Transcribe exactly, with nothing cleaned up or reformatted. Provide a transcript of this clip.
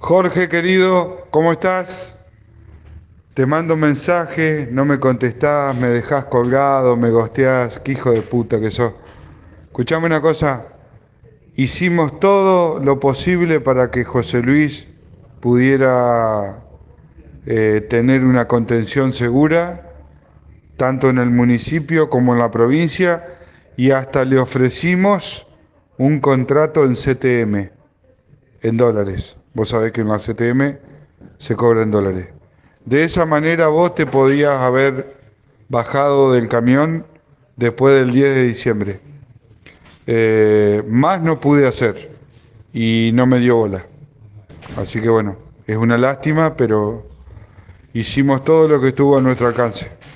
Jorge querido, ¿cómo estás? Te mando un mensaje, no me contestás, me dejás colgado, me gosteás, qué hijo de puta que sos. Escuchame una cosa, hicimos todo lo posible para que José Luis pudiera eh, tener una contención segura, tanto en el municipio como en la provincia, y hasta le ofrecimos un contrato en C T M, en dólares. Vos sabés que en la C T M se cobra en dólares. De esa manera vos te podías haber bajado del camión después del diez de diciembre. Eh, más no pude hacer y no me dio bola. Así que bueno, es una lástima, pero hicimos todo lo que estuvo a nuestro alcance.